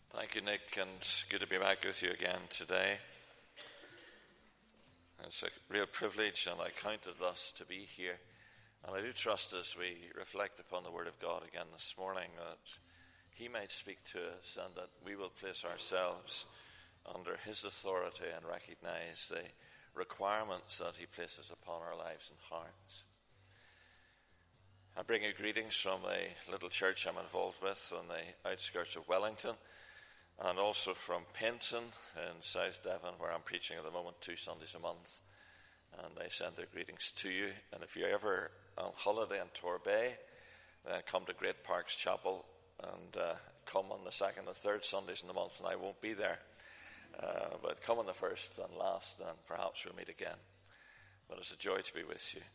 Thank you, Nick, and good to be back with you again today. It's a real privilege, and I count it thus to be here. And I do trust as we reflect upon the Word of God again this morning that He might speak to us and that we will place ourselves under His authority and recognize the requirements that He places upon our lives and hearts. I bring you greetings from a little church I'm involved with on the outskirts of Wellington, and also from Penton in South Devon, where I'm preaching at the moment 2 Sundays a month. And they send their greetings to you. And if you're ever on holiday in Torbay, then come to Great Parks Chapel and come on the 2nd and 3rd Sundays in the month, and I won't be there. But come on the 1st and last, and perhaps we'll meet again. But it's a joy to be with you.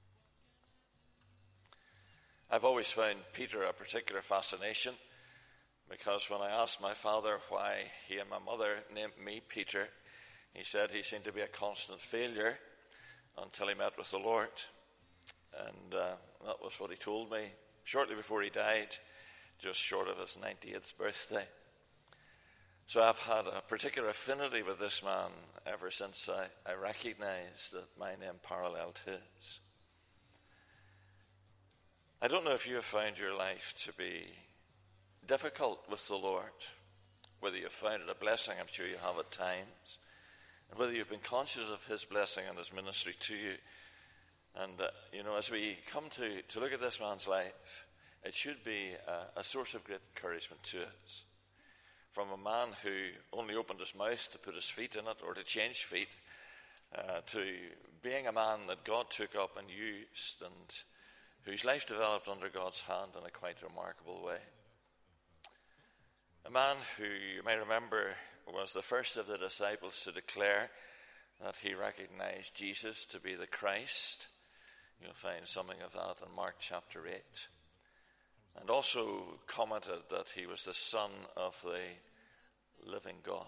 I've always found Peter a particular fascination, because when I asked my father why he and my mother named me Peter, he said he seemed to be a constant failure until he met with the Lord. And that was what he told me shortly before he died, just short of his 98th birthday. So I've had a particular affinity with this man ever since I recognized that my name paralleled his. I don't know if you have found your life to be difficult with the Lord, whether you've found it a blessing. I'm sure you have at times, and whether you've been conscious of His blessing and His ministry to you. And as we come to look at this man's life, it should be a source of great encouragement to us. From a man who only opened his mouth to put his feet in it or to change feet, to being a man that God took up and used, and whose life developed under God's hand in a quite remarkable way. A man who, you may remember, was the first of the disciples to declare that he recognized Jesus to be the Christ. You'll find something of that in Mark chapter 8. And also commented that he was the Son of the living God.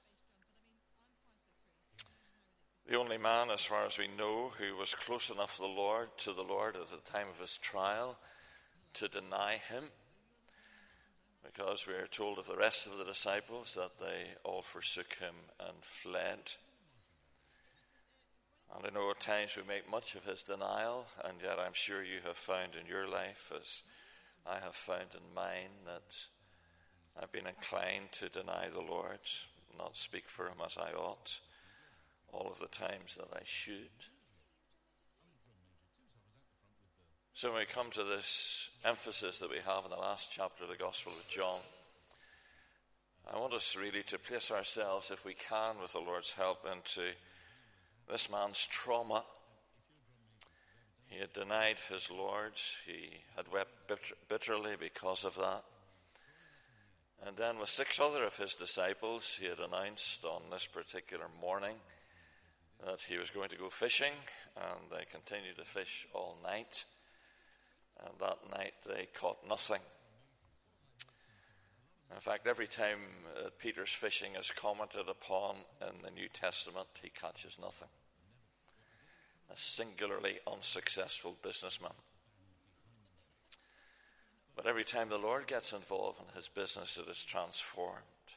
The only man, as far as we know, who was close enough to the Lord at the time of his trial to deny him. Because we are told of the rest of the disciples that they all forsook him and fled. And I know at times we make much of his denial, and yet I'm sure you have found in your life, as I have found in mine, that I've been inclined to deny the Lord, not speak for him as I ought, all of the times that I should. So when we come to this emphasis that we have in the last chapter of the Gospel of John, I want us really to place ourselves, if we can, with the Lord's help, into this man's trauma. He had denied his Lord. He had wept bitterly because of that. And then with 6 other of his disciples, he had announced on this particular morning that he was going to go fishing, and they continued to fish all night. And that night they caught nothing. In fact, every time Peter's fishing is commented upon in the New Testament, he catches nothing. A singularly unsuccessful businessman. But every time the Lord gets involved in his business, it is transformed.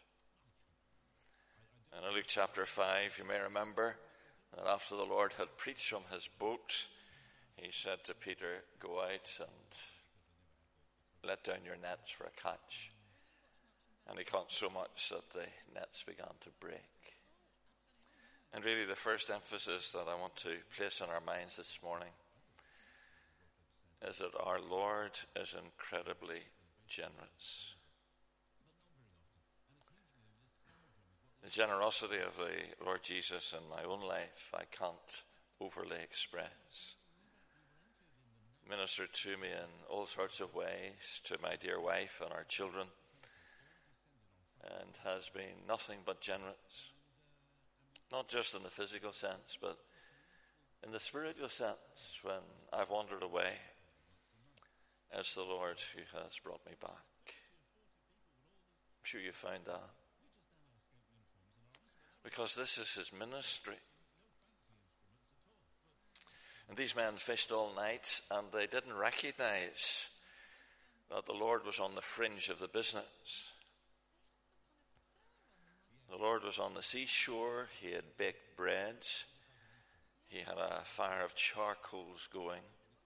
And in Luke chapter 5, you may remember that after the Lord had preached from his boat, he said to Peter, "Go out and let down your nets for a catch." And he caught so much that the nets began to break. And really the first emphasis that I want to place in our minds this morning is that our Lord is incredibly generous. The generosity of the Lord Jesus in my own life I can't overly express. Ministered to me in all sorts of ways, to my dear wife and our children, and has been nothing but generous. Not just in the physical sense, but in the spiritual sense. When I've wandered away, it's the Lord who has brought me back. I'm sure you found that. Because this is his ministry. And these men fished all night, and they didn't recognize that the Lord was on the fringe of the business. The Lord was on the seashore. He had baked breads. He had a fire of charcoals going.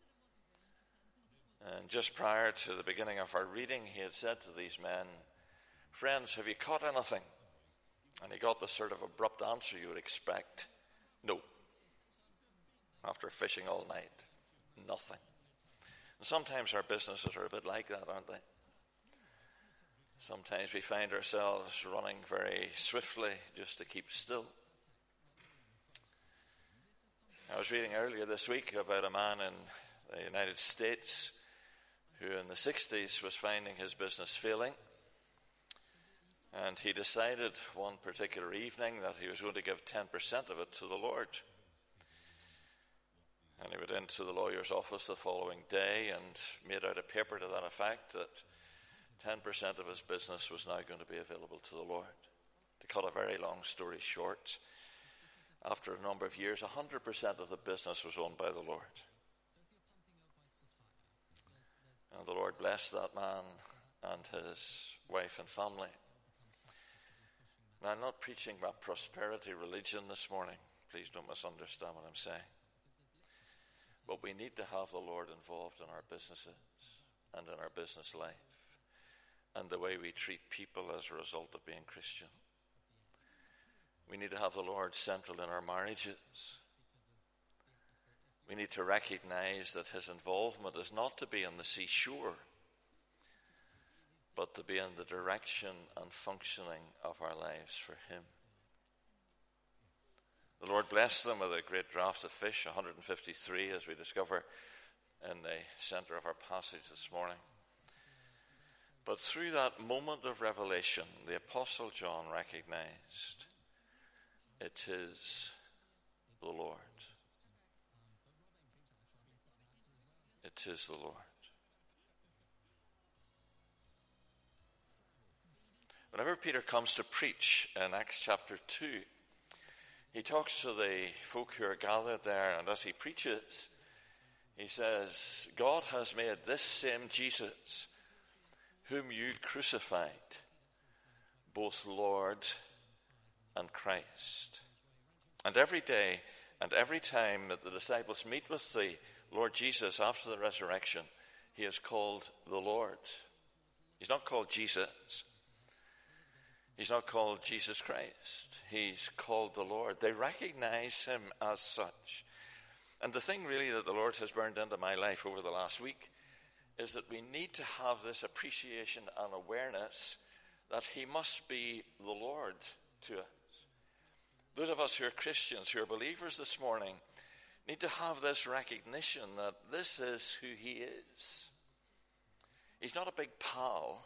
And just prior to the beginning of our reading, he had said to these men, "Friends, have you caught anything?" And he got the sort of abrupt answer you would expect. No. After fishing all night, nothing. And sometimes our businesses are a bit like that, aren't they? Sometimes we find ourselves running very swiftly just to keep still. I was reading earlier this week about a man in the United States who in the 60s was finding his business failing. And he decided one particular evening that he was going to give 10% of it to the Lord. And he went into the lawyer's office the following day and made out a paper to that effect that 10% of his business was now going to be available to the Lord. To cut a very long story short, after a number of years, 100% of the business was owned by the Lord. And the Lord blessed that man and his wife and family. Now, I'm not preaching about prosperity religion this morning. Please don't misunderstand what I'm saying. But we need to have the Lord involved in our businesses and in our business life and the way we treat people as a result of being Christian. We need to have the Lord central in our marriages. We need to recognize that his involvement is not to be on the seashore, but to be in the direction and functioning of our lives for him. The Lord blessed them with a great draught of fish, 153, as we discover in the center of our passage this morning. But through that moment of revelation, the Apostle John recognized it is the Lord. It is the Lord. Whenever Peter comes to preach in Acts chapter 2, he talks to the folk who are gathered there, and as he preaches, he says, God has made this same Jesus, whom you crucified, both Lord and Christ. And every day and every time that the disciples meet with the Lord Jesus after the resurrection, he is called the Lord. He's not called Jesus. He's not called Jesus Christ. He's called the Lord. They recognize him as such. And the thing really that the Lord has burned into my life over the last week is that we need to have this appreciation and awareness that he must be the Lord to us. Those of us who are Christians, who are believers this morning, need to have this recognition that this is who he is. He's not a big pal.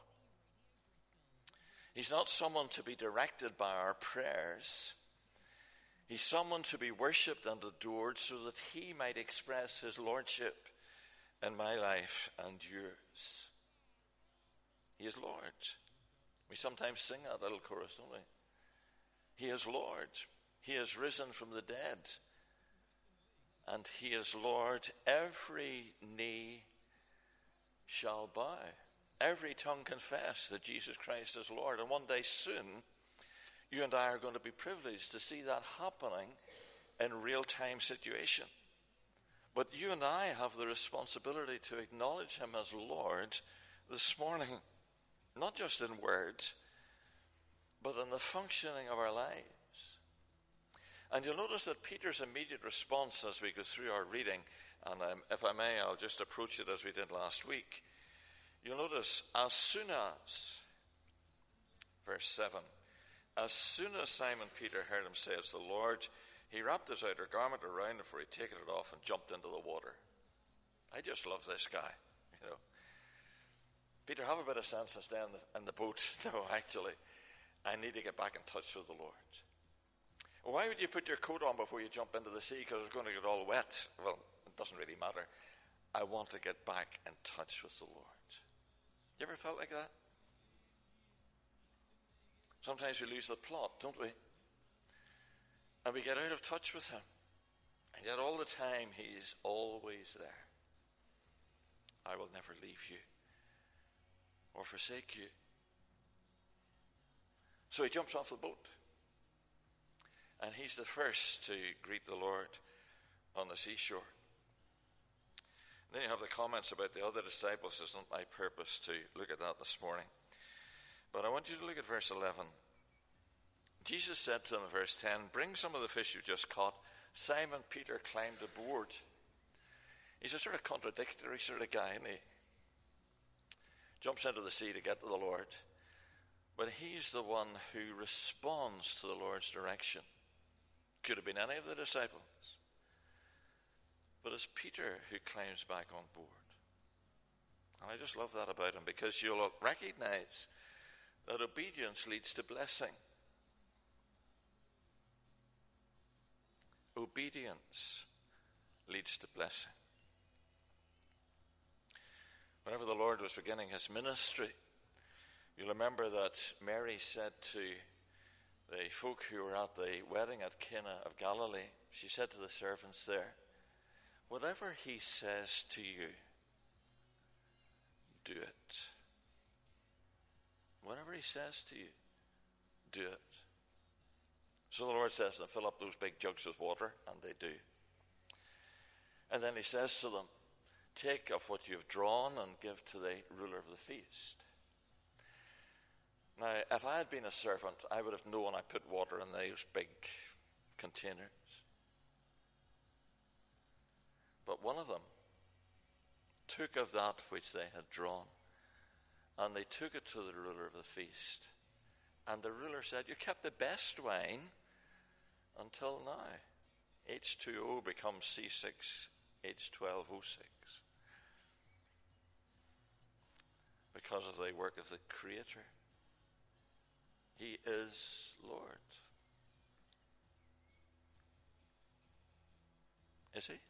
He's not someone to be directed by our prayers. He's someone to be worshipped and adored so that he might express his lordship in my life and yours. He is Lord. We sometimes sing that little chorus, don't we? He is Lord. He is risen from the dead. And he is Lord. Every knee shall bow. Every tongue confess that Jesus Christ is Lord. And one day soon, you and I are going to be privileged to see that happening in real-time situation. But you and I have the responsibility to acknowledge him as Lord this morning, not just in words, but in the functioning of our lives. And you'll notice that Peter's immediate response as we go through our reading, and if I may, I'll just approach it as we did last week. You'll notice, as soon as, verse 7, as soon as Simon Peter heard him say, it's the Lord, he wrapped his outer garment around him before he'd taken it off and jumped into the water. I just love this guy, you know. Peter, have a bit of sense and stay in the boat. No, actually, I need to get back in touch with the Lord. Why would you put your coat on before you jump into the sea? Because it's going to get all wet. Well, it doesn't really matter. I want to get back in touch with the Lord. You ever felt like that? Sometimes we lose the plot, don't we? And we get out of touch with him. And yet all the time he's always there. I will never leave you or forsake you. So he jumps off the boat. And he's the first to greet the Lord on the seashore. And then you have the comments about the other disciples. It's not my purpose to look at that this morning. But I want you to look at verse 11. Jesus said to them in verse 10, bring some of the fish you just caught. Simon Peter climbed aboard. He's a sort of contradictory sort of guy, isn't he? Jumps into the sea to get to the Lord. But he's the one who responds to the Lord's direction. Could have been any of the disciples. But it's Peter who climbs back on board. And I just love that about him, because you'll recognize that obedience leads to blessing. Obedience leads to blessing. Whenever the Lord was beginning his ministry, you'll remember that Mary said to the folk who were at the wedding at Cana of Galilee, she said to the servants there, whatever he says to you, do it. Whatever he says to you, do it. So the Lord says to them, fill up those big jugs with water, and they do. And then he says to them, take of what you have drawn and give to the ruler of the feast. Now, if I had been a servant, I would have known I put water in those big containers. But one of them took of that which they had drawn, and they took it to the ruler of the feast. And the ruler said, you kept the best wine until now. H2O becomes C6H12O6. Because of the work of the Creator. He is Lord. Is he?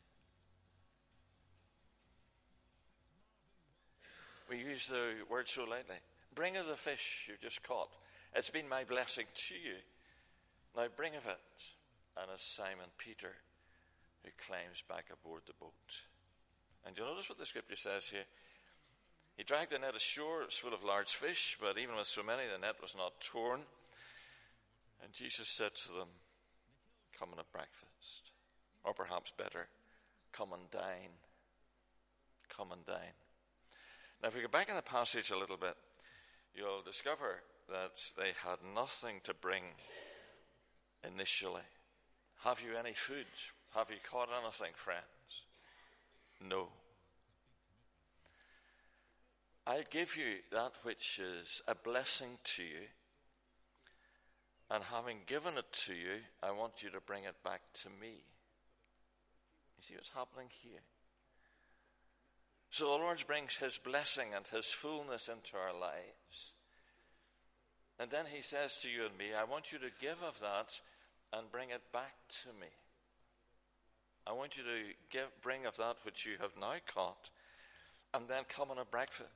We use the word so lightly. Bring of the fish you just caught. It's been my blessing to you. Now bring of it. And it's Simon Peter who climbs back aboard the boat. And you'll notice what the scripture says here. He dragged the net ashore. It was full of large fish, but even with so many, the net was not torn. And Jesus said to them, come and have breakfast. Or perhaps better, come and dine. Come and dine. Now, if we go back in the passage a little bit, you'll discover that they had nothing to bring initially. Have you any food? Have you caught anything, friends? No. I'll give you that which is a blessing to you, and having given it to you, I want you to bring it back to me. You see what's happening here? So the Lord brings his blessing and his fullness into our lives. And then he says to you and me, I want you to give of that and bring it back to me. I want you to bring of that which you have now caught, and then come and have breakfast.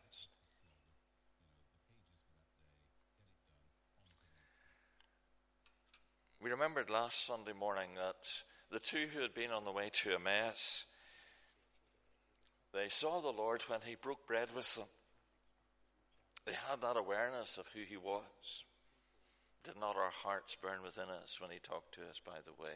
We remembered last Sunday morning that the two who had been on the way to Emmaus, they saw the Lord when he broke bread with them. They had that awareness of who he was. Did not our hearts burn within us when he talked to us by the way?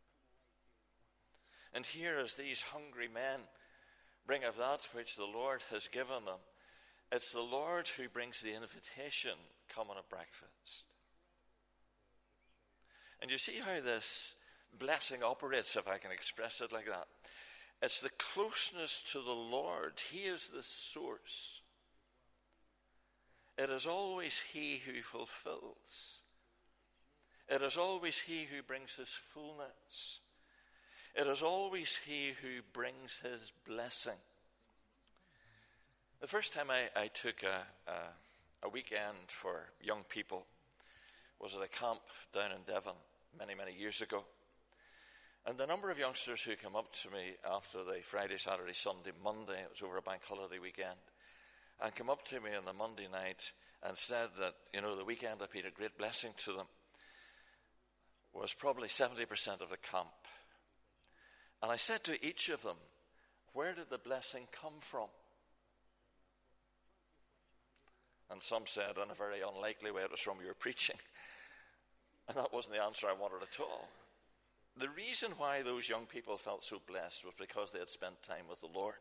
And here, as these hungry men bring of that which the Lord has given them, it's the Lord who brings the invitation, come and have breakfast. And you see how this blessing operates, if I can express it like that. It's the closeness to the Lord. He is the source. It is always he who fulfills. It is always he who brings his fullness. It is always he who brings his blessing. The first time I took a weekend for young people was at a camp down in Devon many, many years ago. And the number of youngsters who came up to me after the Friday, Saturday, Sunday, Monday, it was over a bank holiday weekend, and came up to me on the Monday night and said that, the weekend had been a great blessing to them, was probably 70% of the camp. And I said to each of them, where did the blessing come from? And some said, in a very unlikely way, it was from your preaching. And that wasn't the answer I wanted at all. The reason why those young people felt so blessed was because they had spent time with the Lord.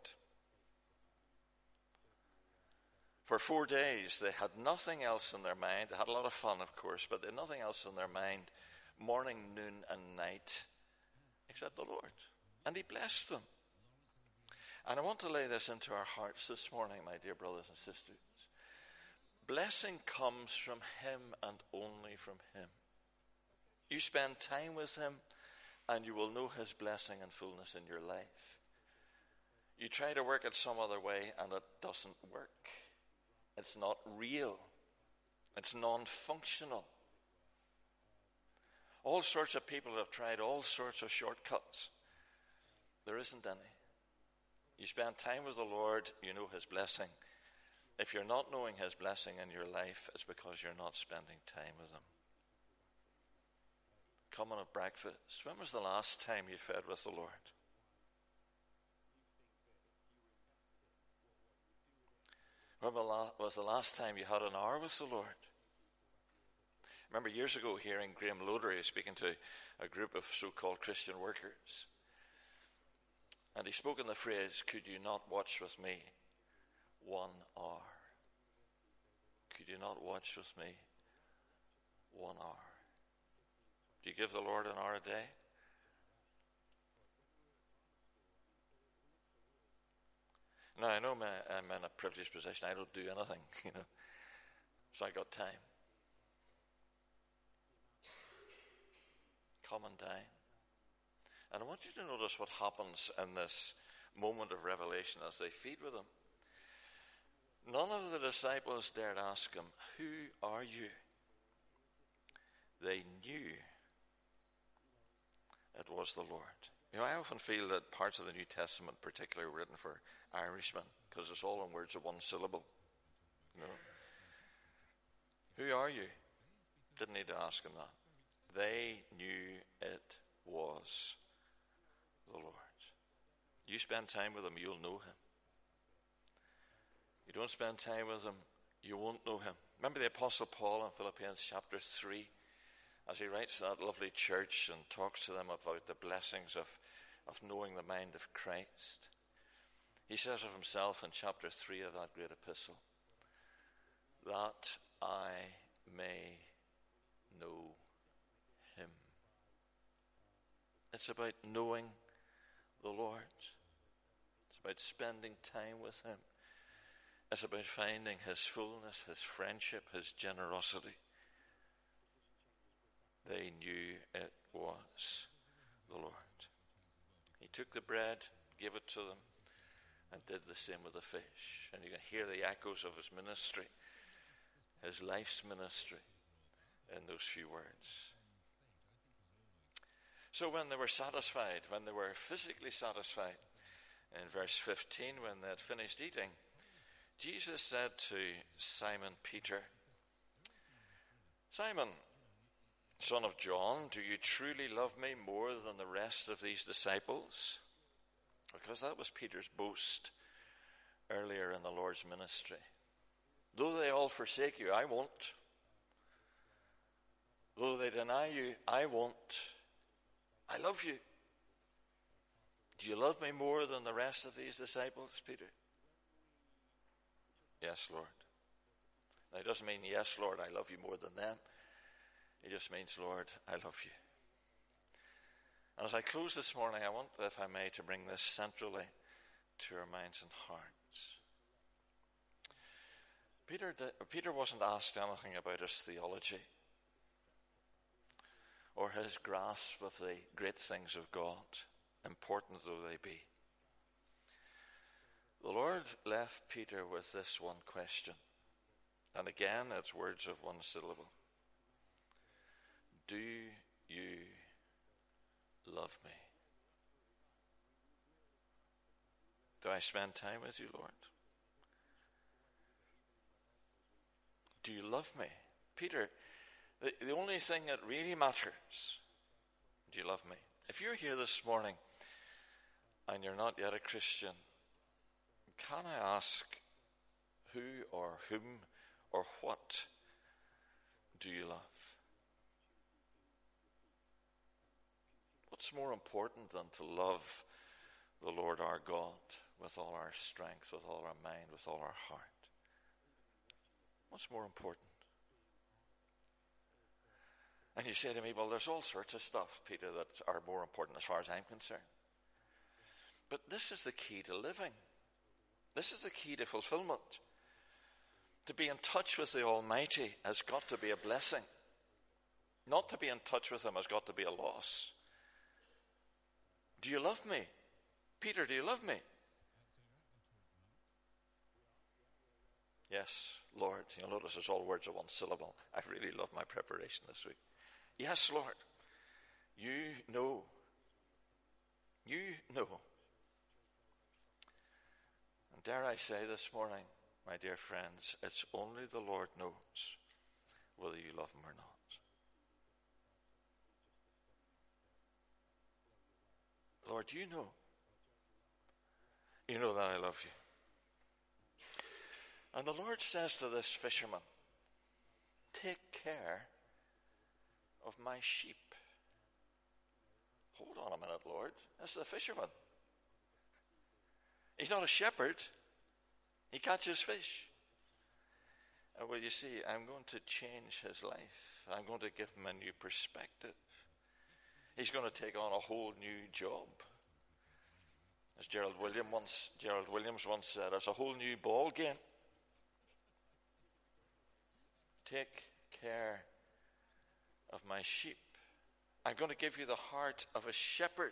For 4 days, they had nothing else in their mind. They had a lot of fun, of course, but they had nothing else in their mind, morning, noon, and night, except the Lord. And he blessed them. And I want to lay this into our hearts this morning, my dear brothers and sisters. Blessing comes from him and only from him. You spend time with him, and you will know his blessing and fullness in your life. You try to work it some other way, and it doesn't work. It's not real. It's non-functional. All sorts of people have tried all sorts of shortcuts. There isn't any. You spend time with the Lord, you know his blessing. If you're not knowing his blessing in your life, it's because you're not spending time with him. Coming at breakfast. When was the last time you fed with the Lord? When was the last time you had an hour with the Lord? I remember years ago hearing Graham Lodery speaking to a group of so-called Christian workers. And he spoke in the phrase, could you not watch with me 1 hour? Could you not watch with me 1 hour? Do you give the Lord an hour a day? Now, I know I'm in a privileged position. I don't do anything, so I got time. Come and dine. And I want you to notice what happens in this moment of revelation as they feed with him. None of the disciples dared ask him, who are you? They knew it was the Lord. I often feel that parts of the New Testament particularly were written for Irishmen, because it's all in words of one syllable. Who are you? Didn't need to ask him that. They knew it was the Lord. You spend time with him, you'll know him. You don't spend time with him, you won't know him. Remember the Apostle Paul in Philippians chapter 3, as he writes to that lovely church and talks to them about the blessings of knowing the mind of Christ. He says of himself in chapter 3 of that great epistle, that I may know him. It's about knowing the Lord. It's about spending time with him. It's about finding his fullness, his friendship, his generosity. They knew it was the Lord. He took the bread, gave it to them, and did the same with the fish. And you can hear the echoes of his ministry, his life's ministry, in those few words. So when they were satisfied, when they were physically satisfied, in verse 15, when they had finished eating, Jesus said to Simon Peter, Simon, son of John, do you truly love me more than the rest of these disciples? Because that was Peter's boast earlier in the Lord's ministry. Though they all forsake you, I won't. Though they deny you, I won't. I love you. Do you love me more than the rest of these disciples, Peter? Yes, Lord. Now, it doesn't mean, yes, Lord, I love you more than them. It just means, Lord, I love you. And as I close this morning, I want, if I may, to bring this centrally to our minds and hearts. Peter wasn't asked anything about his theology or his grasp of the great things of God, important though they be. The Lord left Peter with this one question. And again, it's words of one syllable. Do you love me? Do I spend time with you, Lord? Do you love me? Peter, the only thing that really matters, do you love me? If you're here this morning and you're not yet a Christian, can I ask who or whom or what do you love? What's more important than to love the Lord our God with all our strength, with all our mind, with all our heart? What's more important? And you say to me, well, there's all sorts of stuff, Peter, that are more important as far as I'm concerned. But this is the key to living. This is the key to fulfillment. To be in touch with the Almighty has got to be a blessing. Not to be in touch with him has got to be a loss. Do you love me? Peter, do you love me? Yes, Lord. You'll notice it's all words of one syllable. I really love my preparation this week. Yes, Lord. You know. You know. And dare I say this morning, my dear friends, it's only the Lord knows whether you love him or not. Lord, you know. You know that I love you. And the Lord says to this fisherman, take care of my sheep. Hold on a minute, Lord. This is a fisherman. He's not a shepherd. He catches fish. Well, you see, I'm going to change his life. I'm going to give him a new perspective. He's going to take on a whole new job. As Gerald Williams once said, it's a whole new ball game. Take care of my sheep. I'm going to give you the heart of a shepherd.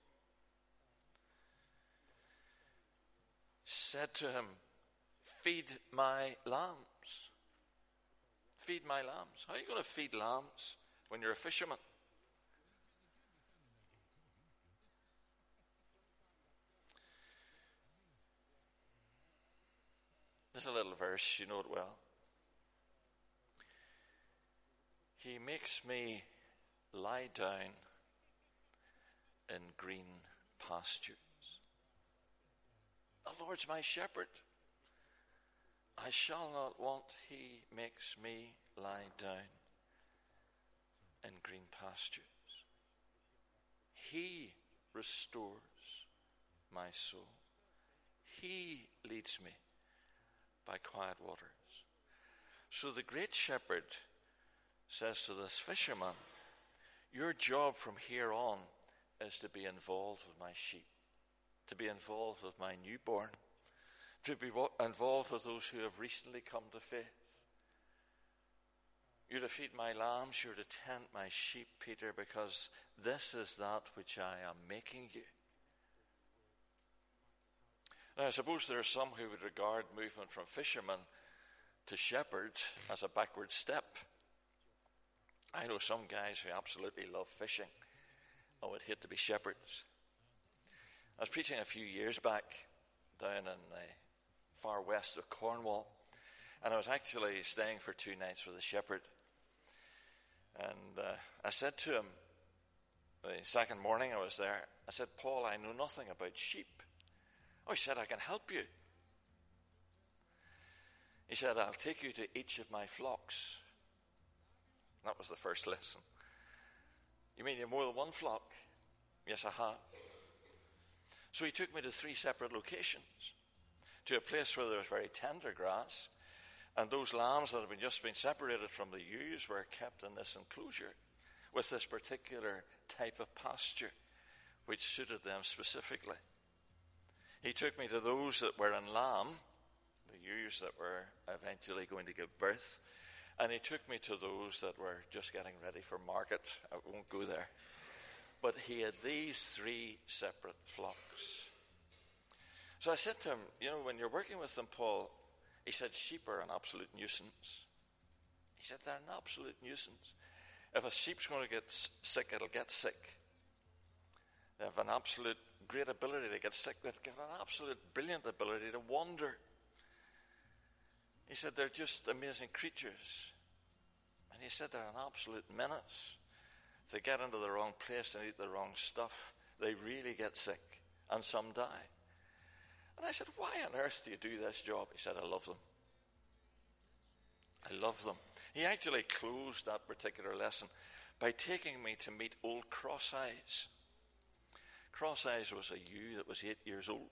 Said to him, feed my lambs. Feed my lambs. How are you going to feed lambs when you're a fisherman? There's a little verse, you know it well. He makes me lie down in green pastures. The Lord's my shepherd. I shall not want. He makes me lie down in green pastures. He restores my soul. He leads me by quiet waters. So the great shepherd says to this fisherman, your job from here on is to be involved with my sheep, to be involved with my newborn, to be involved with those who have recently come to faith. You're to feed my lambs, you're to tend my sheep, Peter, because this is that which I am making you. Now, I suppose there are some who would regard movement from fisherman to shepherd as a backward step. I know some guys who absolutely love fishing and would hate to be shepherds. I was preaching a few years back down in the far west of Cornwall, and I was actually staying for 2 nights with a shepherd. And I said to him, the second morning I was there, I said, Paul, I know nothing about sheep. Oh, he said, I can help you. He said, I'll take you to each of my flocks. That was the first lesson. You mean you have more than one flock? Yes, I have. So he took me to 3 separate locations, to a place where there was very tender grass, and those lambs that had just been separated from the ewes were kept in this enclosure with this particular type of pasture, which suited them specifically. He took me to those that were in lamb, the ewes that were eventually going to give birth, and he took me to those that were just getting ready for market. I won't go there. But he had these 3 separate flocks. So I said to him, you know, when you're working with them, Paul, he said, sheep are an absolute nuisance. He said, they're an absolute nuisance. If a sheep's going to get sick, it'll get sick. They have an absolute great ability to get sick. They've got an absolute brilliant ability to wander. He said, they're just amazing creatures. And he said, they're an absolute menace. If they get into the wrong place and eat the wrong stuff, they really get sick, and some die. And I said, why on earth do you do this job? He said, I love them. I love them. He actually closed that particular lesson by taking me to meet old Cross Eyes. Cross Eyes was a ewe that was 8 years old.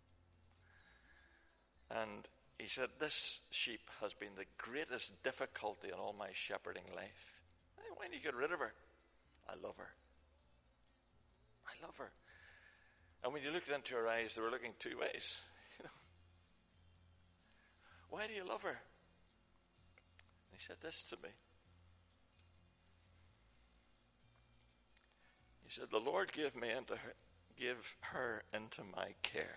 And he said, this sheep has been the greatest difficulty in all my shepherding life. Why do you get rid of her? I love her. I love her. And when you looked into her eyes, they were looking two ways. Why do you love her? And he said this to me. He said, the Lord gave her into my care.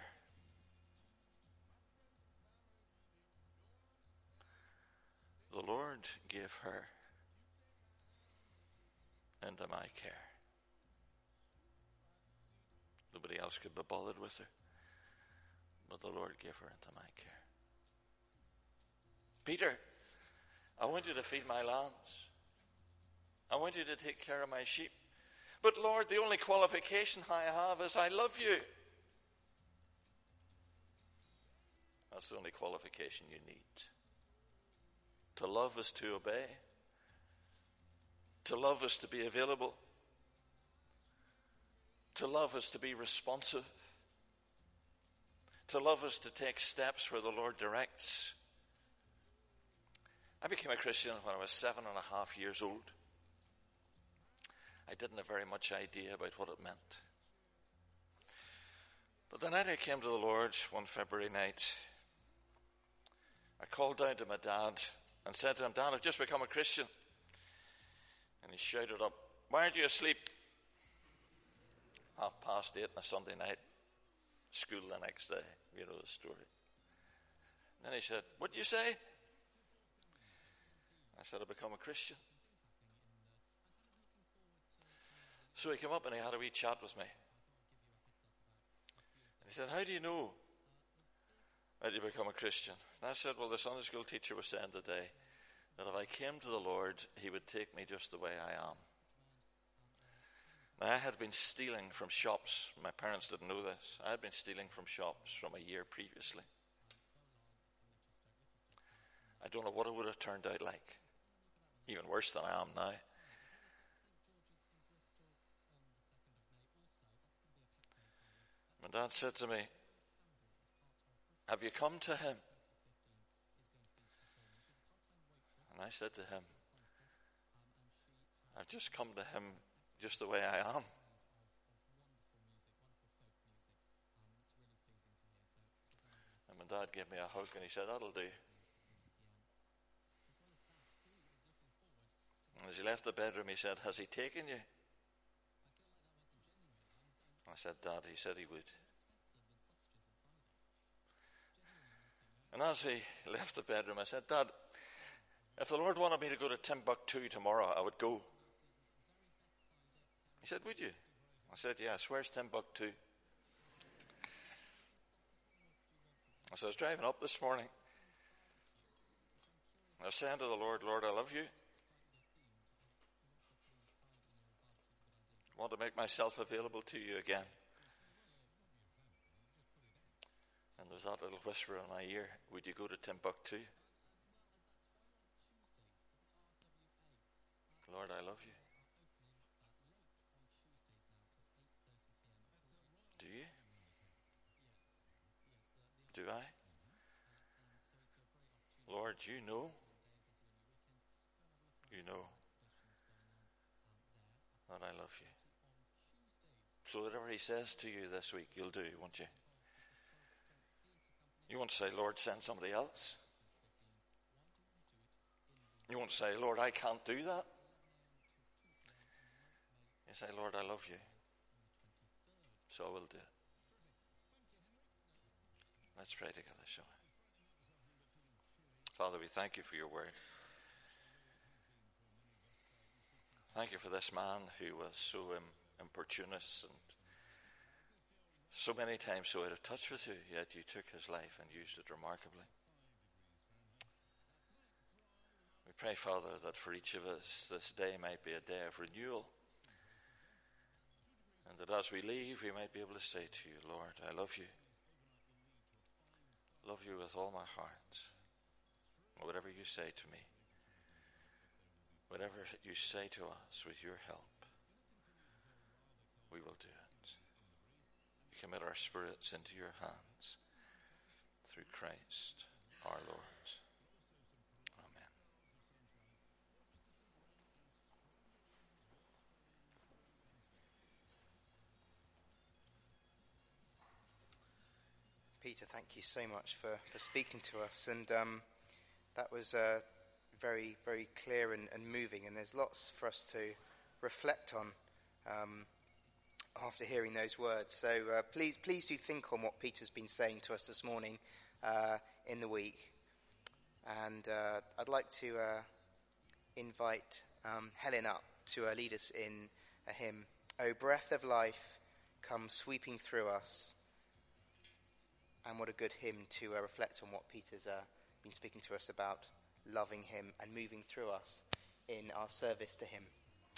The Lord gave her into my care. Nobody else could be bothered with her, but the Lord gave her into my care. Peter, I want you to feed my lambs. I want you to take care of my sheep. But Lord, the only qualification I have is I love you. That's the only qualification you need. To love is to obey. To love is to be available. To love is to be responsive. To love is to take steps where the Lord directs. I became a Christian when I was 7.5 years old. I didn't have very much idea about what it meant. But the night I came to the Lord, one February night, I called down to my dad and said to him, Dad, I've just become a Christian. And he shouted up, why aren't you asleep? 8:30 on a Sunday night, school the next day. You know the story. And then he said, what did you say? I said, I've become a Christian. So he came up and he had a wee chat with me. And he said, how do you know that you become a Christian? And I said, well, the Sunday school teacher was saying today that if I came to the Lord, he would take me just the way I am. Now, I had been stealing from shops. My parents didn't know this. I had been stealing from shops from a year previously. I don't know what it would have turned out like. Even worse than I am now. My dad said to me, have you come to him? And I said to him, I've just come to him just the way I am. And my dad gave me a hug and he said, that'll do. And as he left the bedroom, he said, has he taken you? I said, Dad, he said he would. And as he left the bedroom, I said, Dad, if the Lord wanted me to go to Timbuktu tomorrow, I would go. He said, would you? I said, yes. Where's Timbuktu? So I was driving up this morning. I was saying to the Lord, Lord, I love you. I want to make myself available to you again. And there's that little whisper in my ear, would you go to Timbuktu? Lord, I love you. Do you? Do I? Lord, you know. You know that I love you. So whatever he says to you this week, you'll do, won't you? You won't say, Lord, send somebody else. You won't say, Lord, I can't do that. You say, Lord, I love you. So I will do it. Let's pray together, shall we? Father, we thank you for your word. Thank you for this man who was so importunous and so many times so out of touch with you, yet you took his life and used it remarkably. We pray, Father, that for each of us this day might be a day of renewal, and that as we leave we might be able to say to you, Lord, I love you. Love you with all my heart. Whatever you say to me, whatever you say to us with your help, we will do it. commit our spirits into your hands through Christ our Lord. Amen. Peter, thank you so much for speaking to us. And that was very, very clear and moving. And there's lots for us to reflect on after hearing those words. So please do think on what Peter's been saying to us this morning in the week. And I'd like to invite Helen up to lead us in a hymn. O breath of life, come sweeping through us. And what a good hymn to reflect on what Peter's been speaking to us about, loving him and moving through us in our service to him.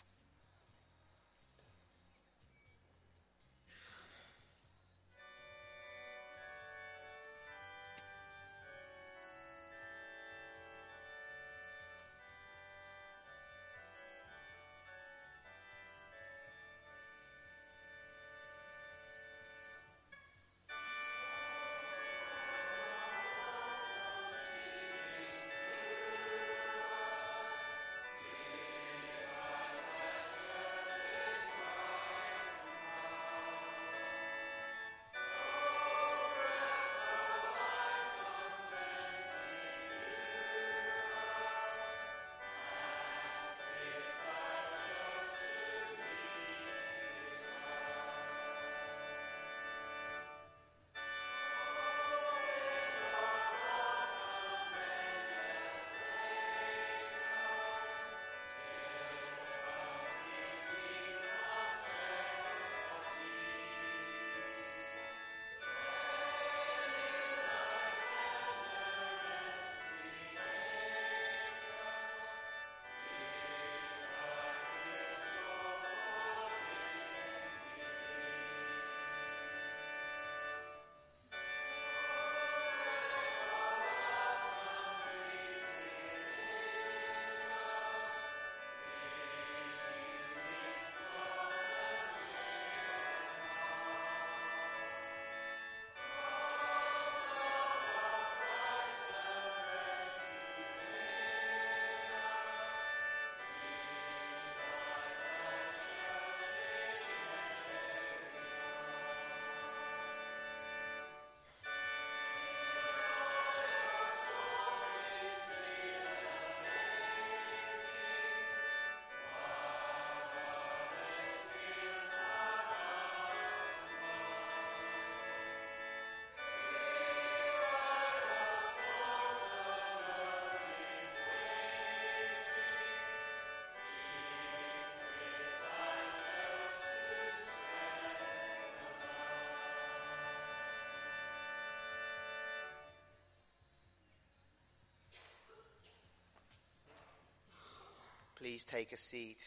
Please take a seat.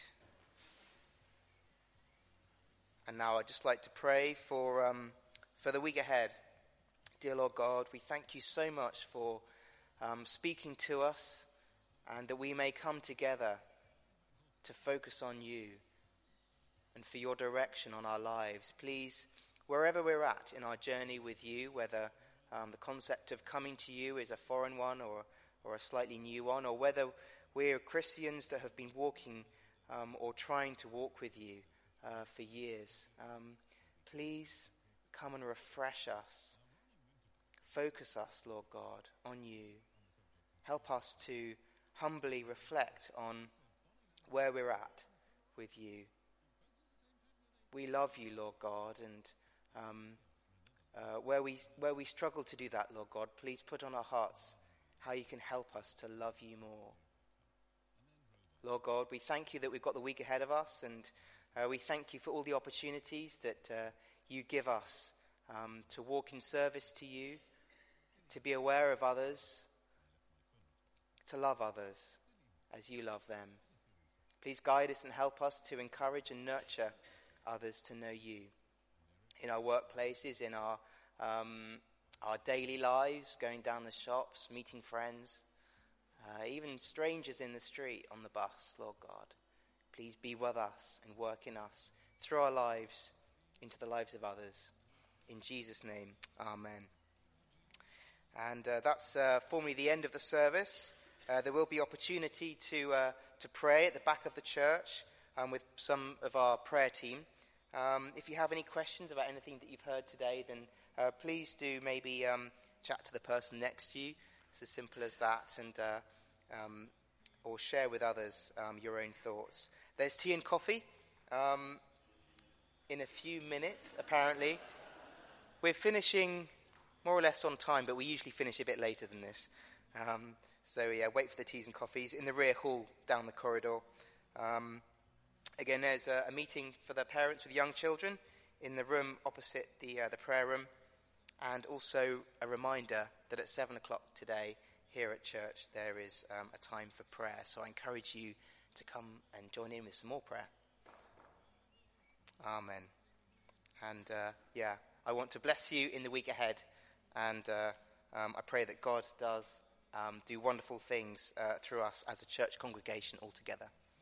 And now I'd just like to pray for the week ahead. Dear Lord God, we thank you so much for speaking to us, and that we may come together to focus on you and for your direction on our lives. Please, wherever we're at in our journey with you, whether the concept of coming to you is a foreign one or a slightly new one, or whether we're Christians that have been walking or trying to walk with you for years, please come and refresh us. Focus us, Lord God, on you. Help us to humbly reflect on where we're at with you. We love you, Lord God, and where we struggle to do that, Lord God, please put on our hearts how you can help us to love you more. Lord God, we thank you that we've got the week ahead of us, and we thank you for all the opportunities that you give us to walk in service to you, to be aware of others, to love others as you love them. Please guide us and help us to encourage and nurture others to know you in our workplaces, in our daily lives, going down the shops, meeting friends, even strangers in the street, on the bus, Lord God. Please be with us and work in us through our lives into the lives of others. In Jesus' name, amen. And that's formally the end of the service. There will be opportunity to pray at the back of the church with some of our prayer team. If you have any questions about anything that you've heard today, then please do maybe chat to the person next to you. It's as simple as that, and or share with others your own thoughts. There's tea and coffee in a few minutes, apparently. We're finishing more or less on time, but we usually finish a bit later than this. So wait for the teas and coffees in the rear hall down the corridor. Again, there's a meeting for the parents with young children in the room opposite the prayer room. And also a reminder that at 7 o'clock today here at church there is a time for prayer. So I encourage you to come and join in with some more prayer. Amen. And I want to bless you in the week ahead. And I pray that God does do wonderful things through us as a church congregation altogether.